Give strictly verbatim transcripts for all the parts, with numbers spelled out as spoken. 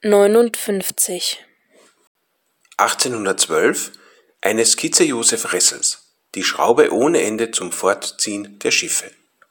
neunundfünfzig. achtzehnhundertzwölf eine Skizze Josef Ressels, die Schraube ohne Ende zum Fortziehen der Schiffe.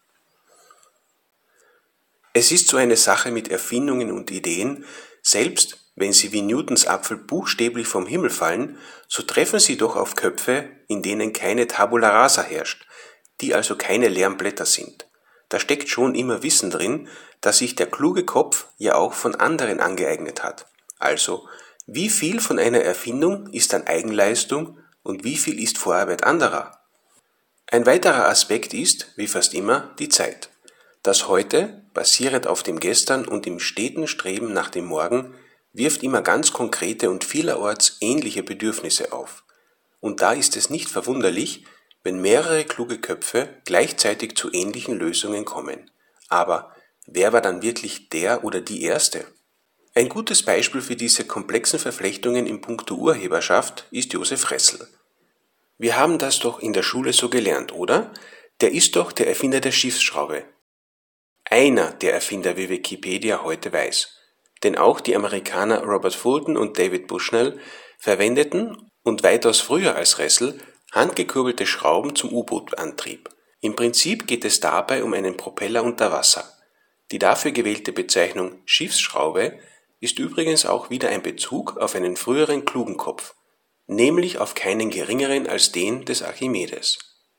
Es ist so eine Sache mit Erfindungen und Ideen, selbst wenn sie wie Newtons Apfel buchstäblich vom Himmel fallen, so treffen sie doch auf Köpfe, in denen keine Tabula rasa herrscht, die also keine leeren Blätter sind. Da steckt schon immer Wissen drin, das sich der kluge Kopf ja auch von anderen angeeignet hat. Also, wie viel von einer Erfindung ist dann Eigenleistung und wie viel ist Vorarbeit anderer? Ein weiterer Aspekt ist, wie fast immer, die Zeit. Das Heute, basierend auf dem Gestern und im steten Streben nach dem Morgen, wirft immer ganz konkrete und vielerorts ähnliche Bedürfnisse auf. Und da ist es nicht verwunderlich, wenn mehrere kluge Köpfe gleichzeitig zu ähnlichen Lösungen kommen. Aber wer war dann wirklich der oder die Erste? Ein gutes Beispiel für diese komplexen Verflechtungen in puncto Urheberschaft ist Josef Ressel. Wir haben das doch in der Schule so gelernt, oder? Der ist doch der Erfinder der Schiffsschraube. Einer der Erfinder, wie Wikipedia heute weiß. Denn auch die Amerikaner Robert Fulton und David Bushnell verwendeten, und weitaus früher als Ressel, handgekurbelte Schrauben zum U-Boot-Antrieb. Im Prinzip geht es dabei um einen Propeller unter Wasser. Die dafür gewählte Bezeichnung Schiffsschraube ist übrigens auch wieder ein Bezug auf einen früheren klugen Kopf, nämlich auf keinen geringeren als den des Archimedes.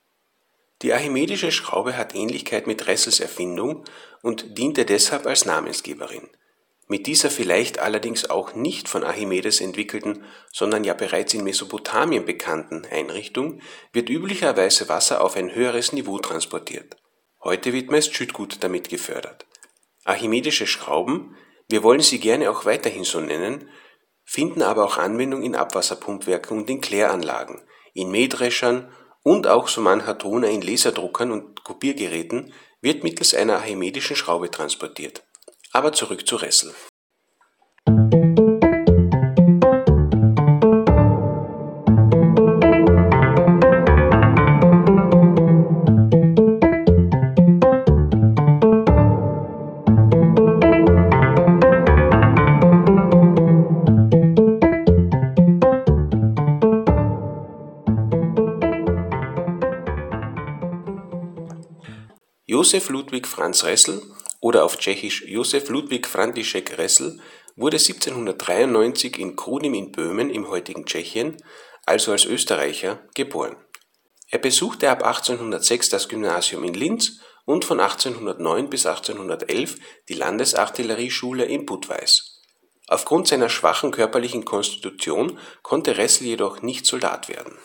Die archimedische Schraube hat Ähnlichkeit mit Ressels Erfindung und diente deshalb als Namensgeberin. Mit dieser vielleicht allerdings auch nicht von Archimedes entwickelten, sondern ja bereits in Mesopotamien bekannten Einrichtung wird üblicherweise Wasser auf ein höheres Niveau transportiert. Heute wird meist Schüttgut damit gefördert. Archimedische Schrauben, wir wollen sie gerne auch weiterhin so nennen, finden aber auch Anwendung in Abwasserpumpwerken und in Kläranlagen, in Mähdreschern und auch so mancher Toner in Laserdruckern und Kopiergeräten wird mittels einer archimedischen Schraube transportiert. Aber zurück zu Ressel. Josef Ludwig Franz Ressel oder auf Tschechisch Josef Ludwig František Ressel wurde siebzehnhundertdreiundneunzig in Chrudim in Böhmen im heutigen Tschechien, also als Österreicher, geboren. Er besuchte ab achtzehnhundertsechs das Gymnasium in Linz und von achtzehnhundertneun bis achtzehnhundertelf die Landesartillerieschule in Budweis. Aufgrund seiner schwachen körperlichen Konstitution konnte Ressel jedoch nicht Soldat werden.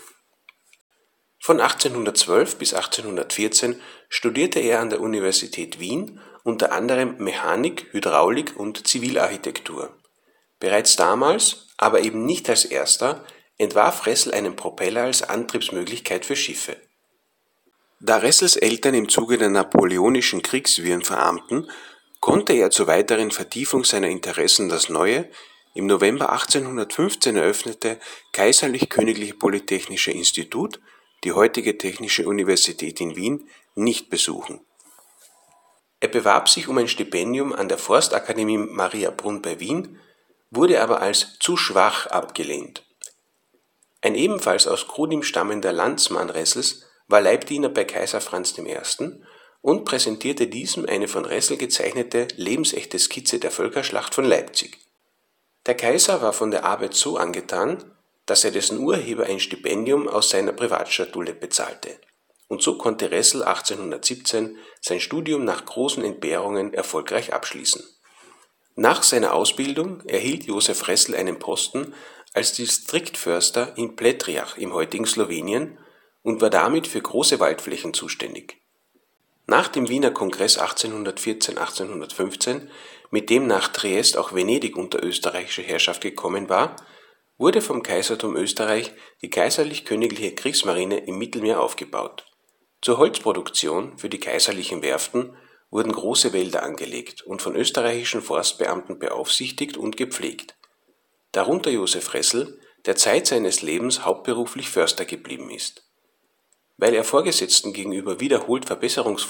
Von achtzehnhundertzwölf bis achtzehnhundertvierzehn studierte er an der Universität Wien unter anderem Mechanik, Hydraulik und Zivilarchitektur. Bereits damals, aber eben nicht als erster, entwarf Ressel einen Propeller als Antriebsmöglichkeit für Schiffe. Da Ressels Eltern im Zuge der napoleonischen Kriegswirren verarmten, konnte er zur weiteren Vertiefung seiner Interessen das neue, im November achtzehnhundertfünfzehn eröffnete Kaiserlich-Königliche Polytechnische Institut, die heutige Technische Universität in Wien, nicht besuchen. Er bewarb sich um ein Stipendium an der Forstakademie Mariabrunn bei Wien, wurde aber als zu schwach abgelehnt. Ein ebenfalls aus Chrudim stammender Landsmann Ressels war Leibdiener bei Kaiser Franz der Erste. und präsentierte diesem eine von Ressel gezeichnete lebensechte Skizze der Völkerschlacht von Leipzig. Der Kaiser war von der Arbeit so angetan, dass er dessen Urheber ein Stipendium aus seiner Privatschatulle bezahlte. Und so konnte Ressel achtzehnhundertsiebzehn sein Studium nach großen Entbehrungen erfolgreich abschließen. Nach seiner Ausbildung erhielt Josef Ressel einen Posten als Distriktförster in Pletriach im heutigen Slowenien und war damit für große Waldflächen zuständig. Nach dem Wiener Kongress achtzehnhundertvierzehn achtzehnhundertfünfzehn, mit dem nach Triest auch Venedig unter österreichische Herrschaft gekommen war, wurde vom Kaisertum Österreich die kaiserlich-königliche Kriegsmarine im Mittelmeer aufgebaut. Zur Holzproduktion für die kaiserlichen Werften wurden große Wälder angelegt und von österreichischen Forstbeamten beaufsichtigt und gepflegt. Darunter Josef Ressel, der Zeit seines Lebens hauptberuflich Förster geblieben ist. Weil er Vorgesetzten gegenüber wiederholt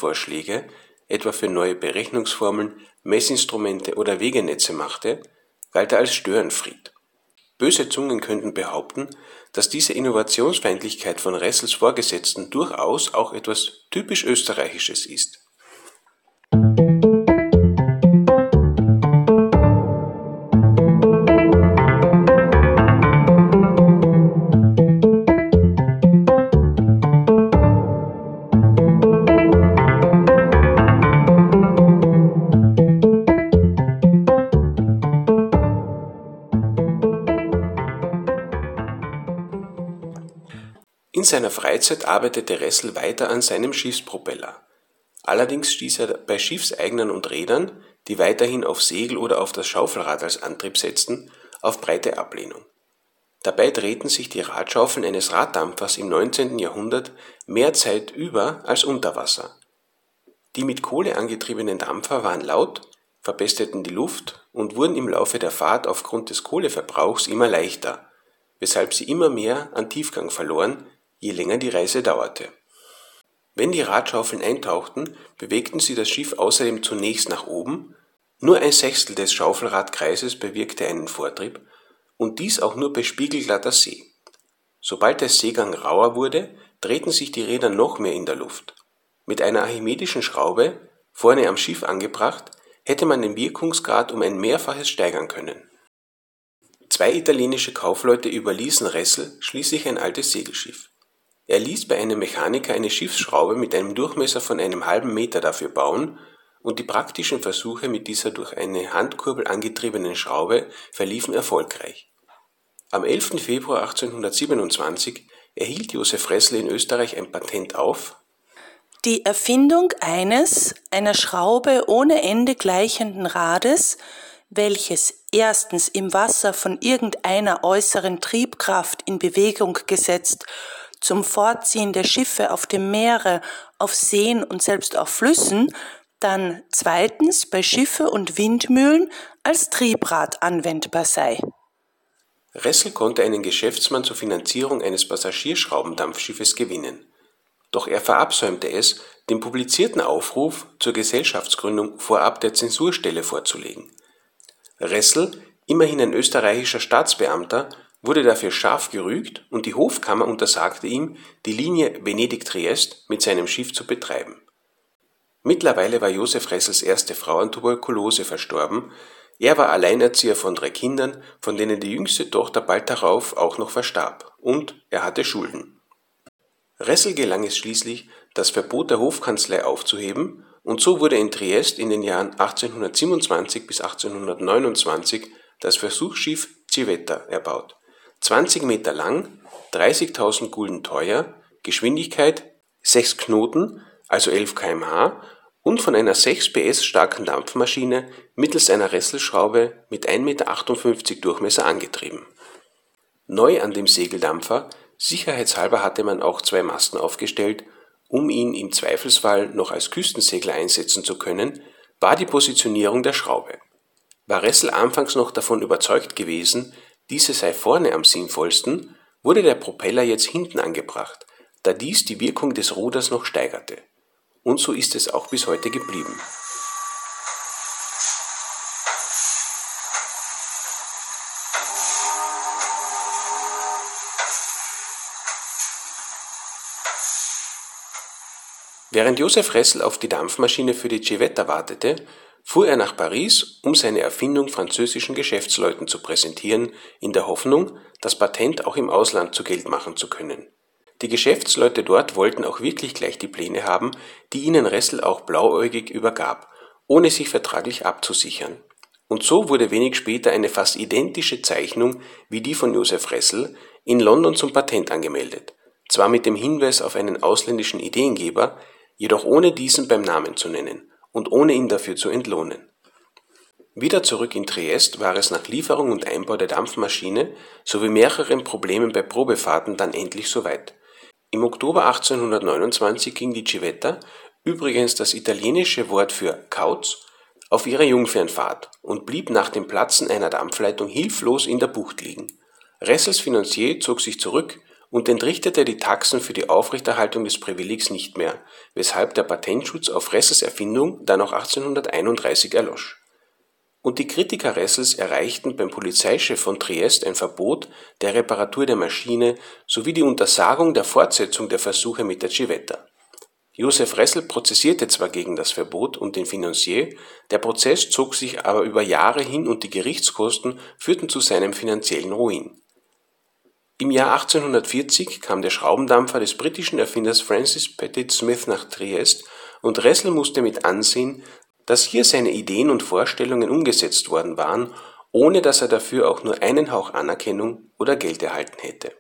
Verbesserungsvorschläge, etwa für neue Berechnungsformeln, Messinstrumente oder Wegenetze machte, galt er als Störenfried. Böse Zungen könnten behaupten, dass diese Innovationsfeindlichkeit von Ressels Vorgesetzten durchaus auch etwas typisch Österreichisches ist. In seiner Freizeit arbeitete Ressel weiter an seinem Schiffspropeller. Allerdings stieß er bei Schiffseignern und Reedern, die weiterhin auf Segel oder auf das Schaufelrad als Antrieb setzten, auf breite Ablehnung. Dabei drehten sich die Radschaufeln eines Raddampfers im neunzehnten Jahrhundert mehr Zeit über als unter Wasser. Die mit Kohle angetriebenen Dampfer waren laut, verpesteten die Luft und wurden im Laufe der Fahrt aufgrund des Kohleverbrauchs immer leichter, weshalb sie immer mehr an Tiefgang verloren, je länger die Reise dauerte. Wenn die Radschaufeln eintauchten, bewegten sie das Schiff außerdem zunächst nach oben, nur ein Sechstel des Schaufelradkreises bewirkte einen Vortrieb, und dies auch nur bei spiegelglatter See. Sobald der Seegang rauer wurde, drehten sich die Räder noch mehr in der Luft. Mit einer archimedischen Schraube, vorne am Schiff angebracht, hätte man den Wirkungsgrad um ein Mehrfaches steigern können. Zwei italienische Kaufleute überließen Ressel schließlich ein altes Segelschiff. Er ließ bei einem Mechaniker eine Schiffsschraube mit einem Durchmesser von einem halben Meter dafür bauen, und die praktischen Versuche mit dieser durch eine Handkurbel angetriebenen Schraube verliefen erfolgreich. Am elften Februar achtzehnhundertsiebenundzwanzig erhielt Josef Ressel in Österreich ein Patent auf die Erfindung eines einer Schraube ohne Ende gleichenden Rades, welches erstens im Wasser von irgendeiner äußeren Triebkraft in Bewegung gesetzt zum Fortziehen der Schiffe auf dem Meere, auf Seen und selbst auf Flüssen, dann zweitens bei Schiffe und Windmühlen als Triebrad anwendbar sei. Ressel konnte einen Geschäftsmann zur Finanzierung eines Passagierschraubendampfschiffes gewinnen. Doch er verabsäumte es, den publizierten Aufruf zur Gesellschaftsgründung vorab der Zensurstelle vorzulegen. Ressel, immerhin ein österreichischer Staatsbeamter, wurde dafür scharf gerügt und die Hofkammer untersagte ihm, die Linie Venedig-Triest mit seinem Schiff zu betreiben. Mittlerweile war Josef Ressels erste Frau an Tuberkulose verstorben. Er war Alleinerzieher von drei Kindern, von denen die jüngste Tochter bald darauf auch noch verstarb, und er hatte Schulden. Ressel gelang es schließlich, das Verbot der Hofkanzlei aufzuheben, und so wurde in Triest in den Jahren achtzehnhundertsiebenundzwanzig bis achtzehnhundertneunundzwanzig das Versuchsschiff Civetta erbaut. zwanzig Meter lang, dreißigtausend Gulden teuer, Geschwindigkeit sechs Knoten, also elf Kilometer pro Stunde, und von einer sechs P S starken Dampfmaschine mittels einer Resselschraube mit ein Meter achtundfünfzig Durchmesser angetrieben. Neu an dem Segeldampfer, sicherheitshalber hatte man auch zwei Masten aufgestellt, um ihn im Zweifelsfall noch als Küstensegler einsetzen zu können, war die Positionierung der Schraube. War Ressel anfangs noch davon überzeugt gewesen, diese sei vorne am sinnvollsten, wurde der Propeller jetzt hinten angebracht, da dies die Wirkung des Ruders noch steigerte. Und so ist es auch bis heute geblieben. Während Josef Ressel auf die Dampfmaschine für die Civetta wartete, fuhr er nach Paris, um seine Erfindung französischen Geschäftsleuten zu präsentieren, in der Hoffnung, das Patent auch im Ausland zu Geld machen zu können. Die Geschäftsleute dort wollten auch wirklich gleich die Pläne haben, die ihnen Ressel auch blauäugig übergab, ohne sich vertraglich abzusichern. Und so wurde wenig später eine fast identische Zeichnung wie die von Josef Ressel in London zum Patent angemeldet, zwar mit dem Hinweis auf einen ausländischen Ideengeber, jedoch ohne diesen beim Namen zu nennen und ohne ihn dafür zu entlohnen. Wieder zurück in Triest war es nach Lieferung und Einbau der Dampfmaschine sowie mehreren Problemen bei Probefahrten dann endlich soweit. Im Oktober achtzehnhundertneunundzwanzig ging die Civetta, übrigens das italienische Wort für Kauz, auf ihre Jungfernfahrt und blieb nach dem Platzen einer Dampfleitung hilflos in der Bucht liegen. Ressels Finanzier zog sich zurück und entrichtete die Taxen für die Aufrechterhaltung des Privilegs nicht mehr, weshalb der Patentschutz auf Ressels Erfindung dann auch achtzehnhunderteinunddreißig erlosch. und die Kritiker Ressels erreichten beim Polizeichef von Triest ein Verbot der Reparatur der Maschine sowie die Untersagung der Fortsetzung der Versuche mit der Civetta. Josef Ressel prozessierte zwar gegen das Verbot und den Financier, der Prozess zog sich aber über Jahre hin und die Gerichtskosten führten zu seinem finanziellen Ruin. Im Jahr achtzehnhundertvierzig kam der Schraubendampfer des britischen Erfinders Francis Pettit Smith nach Triest und Ressel musste mit ansehen, dass hier seine Ideen und Vorstellungen umgesetzt worden waren, ohne dass er dafür auch nur einen Hauch Anerkennung oder Geld erhalten hätte.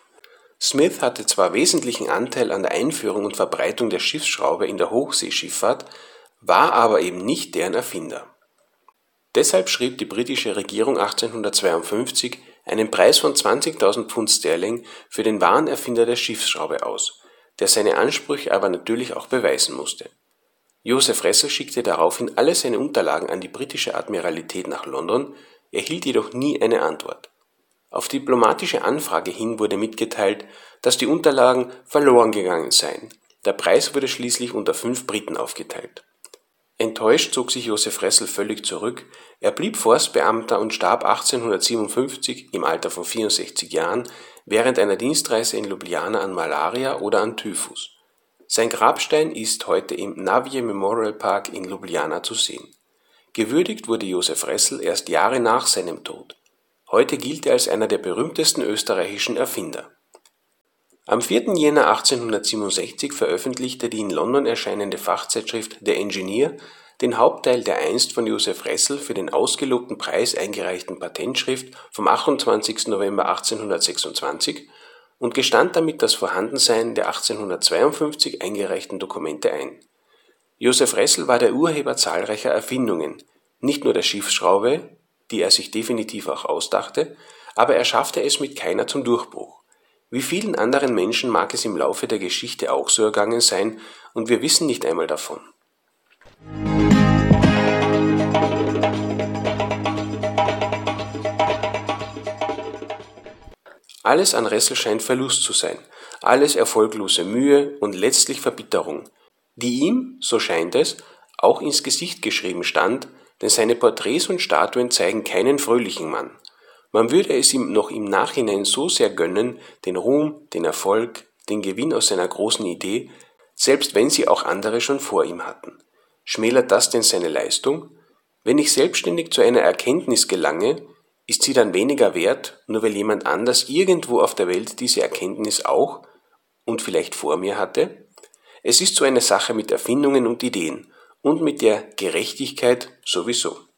Smith hatte zwar wesentlichen Anteil an der Einführung und Verbreitung der Schiffsschraube in der Hochseeschifffahrt, war aber eben nicht deren Erfinder. Deshalb schrieb die britische Regierung achtzehnhundertzweiundfünfzig einen Preis von zwanzigtausend Pfund Sterling für den wahren Erfinder der Schiffsschraube aus, der seine Ansprüche aber natürlich auch beweisen musste. Josef Ressel schickte daraufhin alle seine Unterlagen an die britische Admiralität nach London, erhielt jedoch nie eine Antwort. Auf diplomatische Anfrage hin wurde mitgeteilt, dass die Unterlagen verloren gegangen seien. Der Preis wurde schließlich unter fünf Briten aufgeteilt. Enttäuscht zog sich Josef Ressel völlig zurück, er blieb Forstbeamter und starb achtzehnhundertsiebenundfünfzig im Alter von vierundsechzig Jahren während einer Dienstreise in Ljubljana an Malaria oder an Typhus. Sein Grabstein ist heute im Navije Memorial Park in Ljubljana zu sehen. Gewürdigt wurde Josef Ressel erst Jahre nach seinem Tod. Heute gilt er als einer der berühmtesten österreichischen Erfinder. Am vierten Jänner achtzehnhundertsiebenundsechzig veröffentlichte die in London erscheinende Fachzeitschrift Der Engineer den Hauptteil der einst von Josef Ressel für den ausgelobten Preis eingereichten Patentschrift vom achtundzwanzigsten November achtzehnhundertsechsundzwanzig und gestand damit das Vorhandensein der achtzehnhundertzweiundfünfzig eingereichten Dokumente ein. Josef Ressel war der Urheber zahlreicher Erfindungen, nicht nur der Schiffsschraube, die er sich definitiv auch ausdachte, aber er schaffte es mit keiner zum Durchbruch. Wie vielen anderen Menschen mag es im Laufe der Geschichte auch so ergangen sein, und wir wissen nicht einmal davon. Alles an Ressel scheint Verlust zu sein, alles erfolglose Mühe und letztlich Verbitterung, die ihm, so scheint es, auch ins Gesicht geschrieben stand, denn seine Porträts und Statuen zeigen keinen fröhlichen Mann. Man würde es ihm noch im Nachhinein so sehr gönnen, den Ruhm, den Erfolg, den Gewinn aus seiner großen Idee, selbst wenn sie auch andere schon vor ihm hatten. Schmälert das denn seine Leistung? Wenn ich selbstständig zu einer Erkenntnis gelange, ist sie dann weniger wert, nur weil jemand anders irgendwo auf der Welt diese Erkenntnis auch und vielleicht vor mir hatte? Es ist so eine Sache mit Erfindungen und Ideen und mit der Gerechtigkeit sowieso.